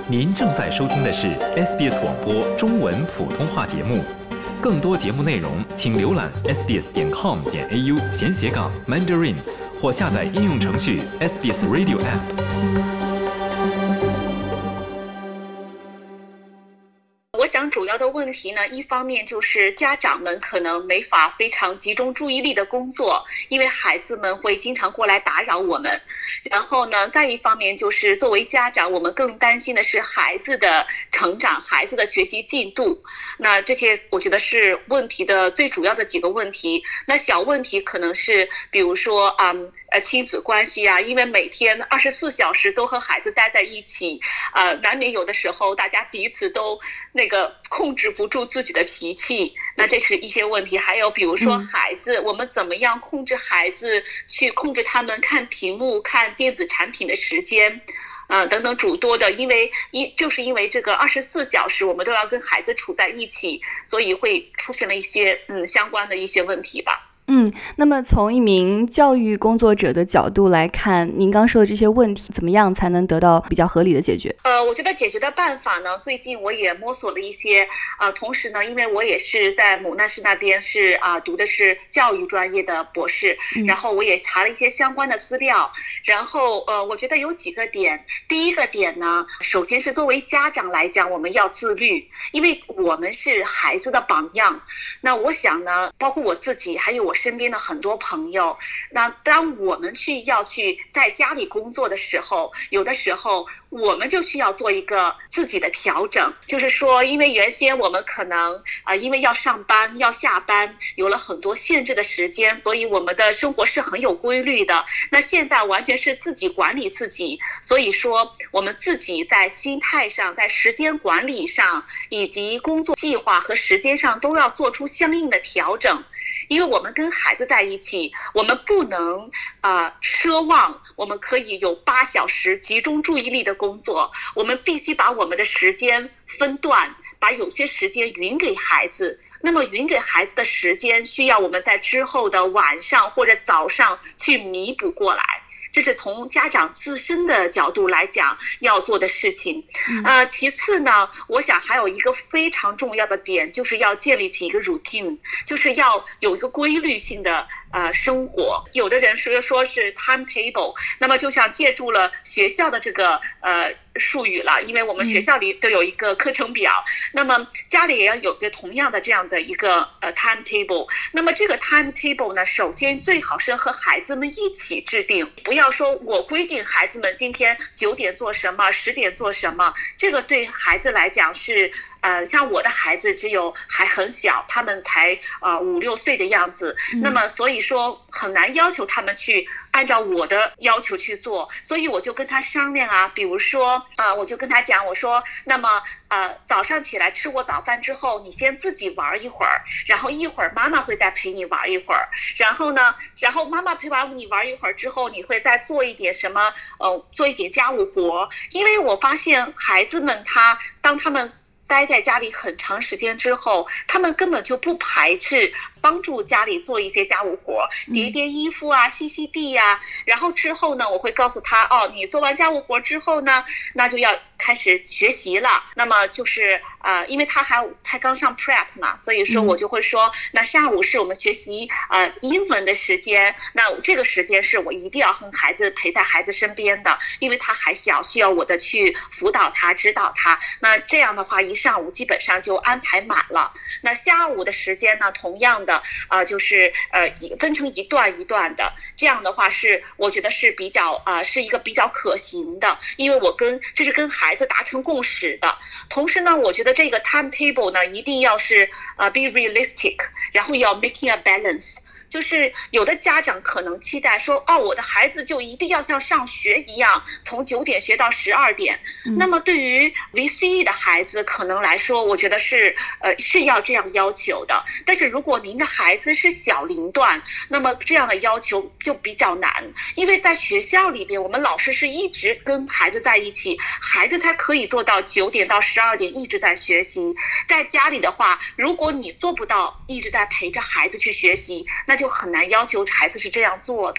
您正在收听的是 SBS 广播中文普通话节目，更多节目内容请浏览 sbs.com.au/Mandarin 或下载应用程序 SBS Radio App。 我想主要的问题呢，一方面就是家长们可能没法非常集中注意力的工作，因为孩子们会经常过来打扰我们。然后呢，再一方面就是作为家长，我们更担心的是孩子的成长，孩子的学习进度。那这些我觉得是问题的最主要的几个问题。那小问题可能是比如说亲子关系啊，因为每天24小时都和孩子待在一起，难免有的时候大家彼此都控制不住自己的脾气，那这是一些问题。还有比如说孩子，我们怎么样控制孩子，去控制他们看屏幕、看电子产品的时间，等等诸多的，就是因为这个24小时我们都要跟孩子处在一起，所以会出现了一些相关的一些问题吧。 那么从一名教育工作者的角度来看，您刚说的这些问题怎么样才能得到比较合理的解决？ 我觉得解决的办法呢，最近我也摸索了一些，同时呢，因为我也是在姆纳士那边是读的是教育专业的博士，然后我也查了一些相关的资料，然后我觉得有几个点。第一个点呢，首先是作为家长来讲，我们要自律，因为我们是孩子的榜样。那我想呢，包括我自己，还有我身边的很多朋友，那当我们要去在家里工作的时候，有的时候我们就需要做一个自己的调整，就是说因为原先我们可能因为要上班要下班，有了很多限制的时间，所以我们的生活是很有规律的。那现在完全是自己管理自己，所以说我们自己在心态上，在时间管理上，以及工作计划和时间上都要做出相应的调整。因为我们跟孩子在一起，我们不能奢望我们可以有8小时集中注意力的工作，我们必须把我们的时间分段，把有些时间匀给孩子。那么匀给孩子的时间需要我们在之后的晚上或者早上去弥补过来，这是从家长自身的角度来讲要做的事情。其次呢，我想还有一个非常重要的点，就是要建立起一个 routine， 就是要有一个规律性的生活。有的人说是 timetable， 那么就像借助了学校的这个术语了，因为我们学校里都有一个课程表，那么家里也要有个同样的这样的一个timetable。那么这个 timetable 呢，首先最好是和孩子们一起制定，不要说我规定孩子们今天9点做什么，10点做什么，这个对孩子来讲是像我的孩子还很小，他们才5、6岁的样子，那么所以说很难要求他们去按照我的要求去做，所以我就跟他商量啊，比如说我就跟他讲，我说那么早上起来吃过早饭之后，你先自己玩一会儿，然后一会儿妈妈会再陪你玩一会儿，然后妈妈陪完你玩一会儿之后，你会再做一点什么做一点家务活。因为我发现孩子们当他们待在家里很长时间之后，他们根本就不排斥帮助家里做一些家务活，叠叠衣服啊，吸吸地啊，然后之后呢，我会告诉他你做完家务活之后呢，那就要开始学习了。那么就是因为他才刚上 prep 嘛，所以说我就会说，那下午是我们学习英文的时间，那这个时间是我一定要和孩子陪在孩子身边的，因为他还小，需要我的去辅导他指导他。那这样的话一上午基本上就安排满了。那下午的时间呢，同样的就是分成一段一段的，这样的话我觉得是比较是一个比较可行的，因为这是跟孩子达成共识的。同时呢，我觉得这个 timetable 呢一定要是be realistic， 然后要 making a balance。就是有的家长可能期待说我的孩子就一定要像上学一样从9点学到12点，那么对于 VCE 的孩子可能来说，我觉得是要这样要求的。但是如果您的孩子是小龄段，那么这样的要求就比较难，因为在学校里边我们老师是一直跟孩子在一起，孩子才可以做到9点到12点一直在学习。在家里的话，如果你做不到一直在陪着孩子去学习，那就很难要求孩子是这样做的。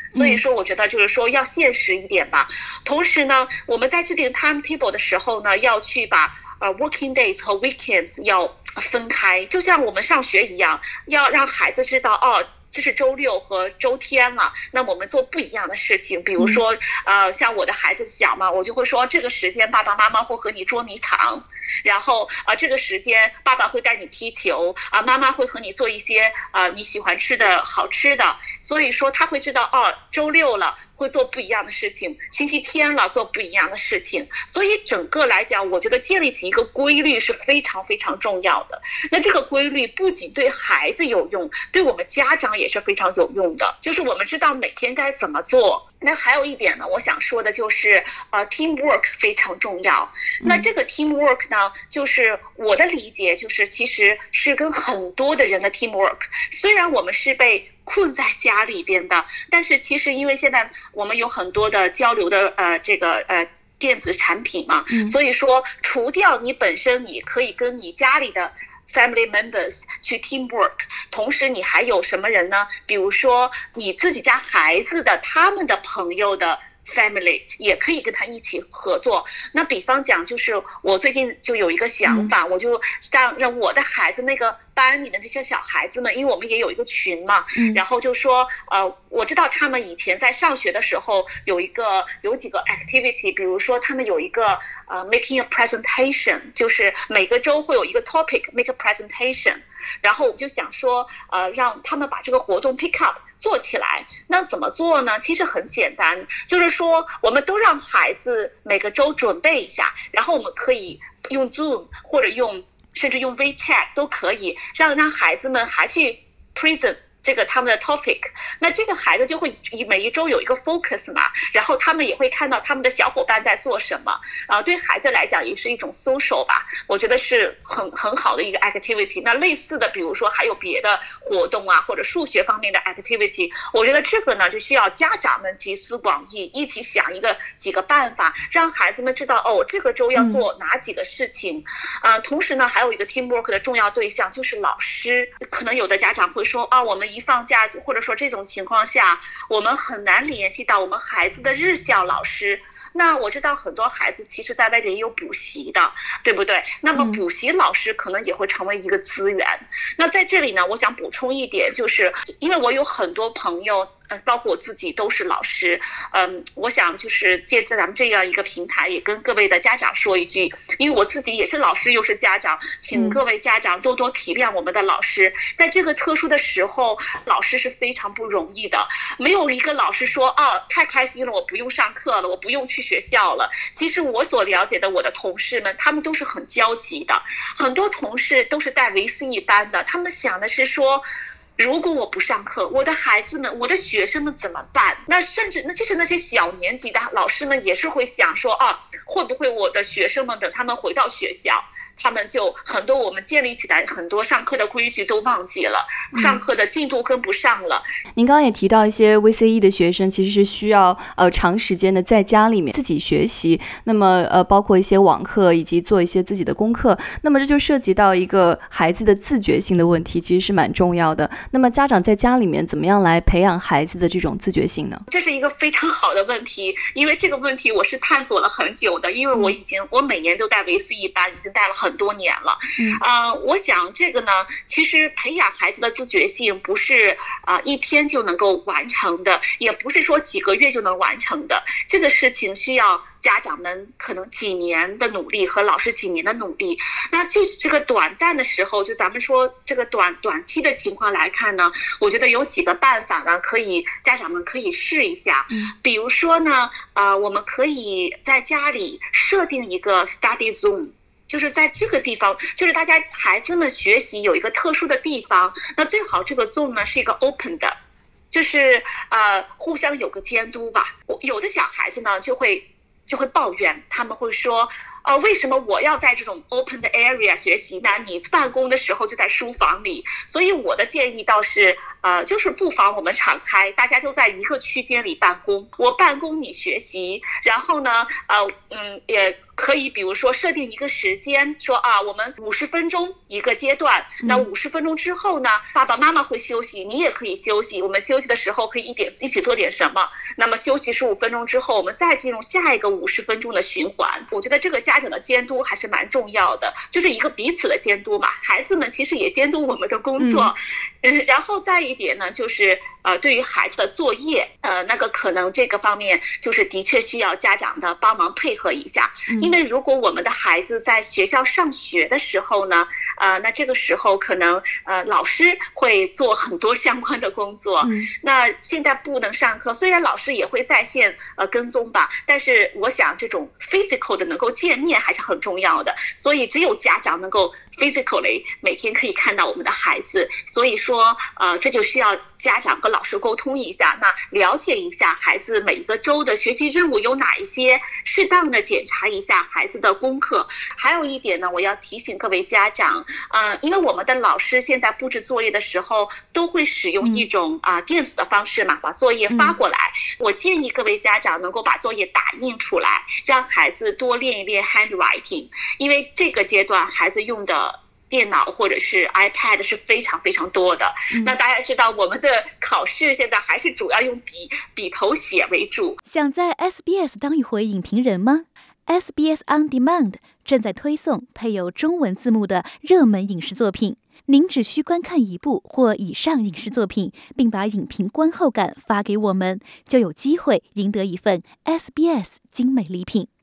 所以说我觉得就是说要现实一点吧。同时呢，我们在制定 timetable 的时候呢，要去把working days 和 weekends 要分开，就像我们上学一样，要让孩子知道这是周六和周天了，那我们做不一样的事情。比如说像我的孩子小嘛，我就会说这个时间爸爸妈妈会和你捉迷藏，然后这个时间爸爸会带你踢球妈妈会和你做一些你喜欢吃的好吃的。所以说他会知道周六了会做不一样的事情，星期天了做不一样的事情。所以整个来讲，我觉得建立起一个规律是非常非常重要的。那这个规律不仅对孩子有用，对我们家长也是非常有用的，就是我们知道每天该怎么做。那还有一点呢，我想说的就是teamwork 非常重要。那这个 teamwork 呢，就是我的理解就是其实是跟很多的人的 teamwork。虽然我们是被困在家里边的，但是其实因为现在我们有很多的交流的电子产品嘛，所以说除掉你本身你可以跟你家里的family members 去 teamwork， 同时你还有什么人呢？比如说你自己家孩子的他们的朋友的family 也可以跟他一起合作。那比方讲，就是我最近就有一个想法，我就让我的孩子那个班里的那些小孩子们，因为我们也有一个群嘛，然后就说我知道他们以前在上学的时候有几个 activity， 比如说他们有一个making a presentation， 就是每个周会有一个 topic make a presentation。然后我就想说让他们把这个活动 pick up 做起来。那怎么做呢？其实很简单，就是说我们都让孩子每个周准备一下，然后我们可以用 Zoom 或者甚至用 WeChat 都可以，让孩子们还去 present这个他们的 topic。 那这个孩子就会每一周有一个 focus 嘛，然后他们也会看到他们的小伙伴在做什么对孩子来讲也是一种 social 吧，我觉得是很好的一个 activity。 那类似的比如说还有别的活动或者数学方面的 activity， 我觉得这个呢就需要家长们集思广益，一起想几个办法，让孩子们知道这个周要做哪几个事情同时呢还有一个 teamwork 的重要对象就是老师。可能有的家长会说我们一放假或者说这种情况下我们很难联系到我们孩子的日校老师。那我知道很多孩子其实在外面也有补习的，对不对？那么补习老师可能也会成为一个资源。那在这里呢我想补充一点，就是因为我有很多朋友包括我自己都是老师我想就是借着咱们这样一个平台也跟各位的家长说一句，因为我自己也是老师又是家长，请各位家长多多体谅我们的老师。在这个特殊的时候老师是非常不容易的，没有一个老师说太开心了，我不用上课了，我不用去学校了。其实我所了解的我的同事们他们都是很焦急的，很多同事都是带维 C 班的，他们想的是说如果我不上课，我的孩子们我的学生们怎么办？那甚至就是那些小年级的老师们也是会想说会不会我的学生们等他们回到学校，他们就很多我们建立起来很多上课的规矩都忘记了，上课的进度跟不上了。 您刚刚也提到一些 VCE 的学生其实是需要长时间的在家里面自己学习，那么包括一些网课以及做一些自己的功课，那么这就涉及到一个孩子的自觉性的问题，其实是蛮重要的。那么家长在家里面怎么样来培养孩子的这种自觉性呢？ 这是一个非常好的问题，因为这个问题我是探索了很久的，因为我每年都带维 C 班，已经带了很多年了我想这个呢其实培养孩子的自觉性不是一天就能够完成的，也不是说几个月就能完成的，这个事情需要家长们可能几年的努力和老师几年的努力。那就是这个短暂的时候，就咱们说这个短期的情况来看呢，我觉得有几个办法呢家长们可以试一下比如说呢我们可以在家里设定一个 study zone，就是在这个地方，就是大家孩子们学习有一个特殊的地方，那最好这个 zone 呢是一个 open 的，就是互相有个监督吧。有的小孩子呢就会抱怨，他们会说为什么我要在这种 open 的 area 学习呢？你办公的时候就在书房里。所以我的建议倒是就是不妨我们敞开，大家都在一个区间里办公，我办公你学习，然后呢也可以比如说设定一个时间，说我们50分钟一个阶段，那50分钟之后呢，爸爸妈妈会休息，你也可以休息，我们休息的时候可以一起做点什么，那么休息15分钟之后，我们再进入下一个50分钟的循环。我觉得这个家长的监督还是蛮重要的，就是一个彼此的监督嘛，孩子们其实也监督我们的工作。然后再一点呢，就是对于孩子的作业，那个可能这个方面就是的确需要家长的帮忙配合一下，因为如果我们的孩子在学校上学的时候呢，那这个时候可能老师会做很多相关的工作，那现在不能上课，虽然老师也会在线跟踪吧，但是我想这种 physical 的能够见面还是很重要的，所以只有家长能够 physically 每天可以看到我们的孩子，所以说这就需要家长和老师沟通一下，那了解一下孩子每一个周的学习任务有哪一些，适当的检查一下孩子的功课。还有一点呢，我要提醒各位家长，因为我们的老师现在布置作业的时候都会使用一种电子的方式嘛，把作业发过来。我建议各位家长能够把作业打印出来，让孩子多练一练 handwriting， 因为这个阶段孩子用的电脑或者是 iPad 是非常非常多的。那大家知道我们的考试现在还是主要用笔头写为主。 想在 SBS 当一回影评人吗？ SBS On Demand 正在推送配有中文字幕的热门影视作品，您只需观看一部或以上影视作品，并把影评观后感发给我们，就有机会赢得一份 SBS 精美礼品。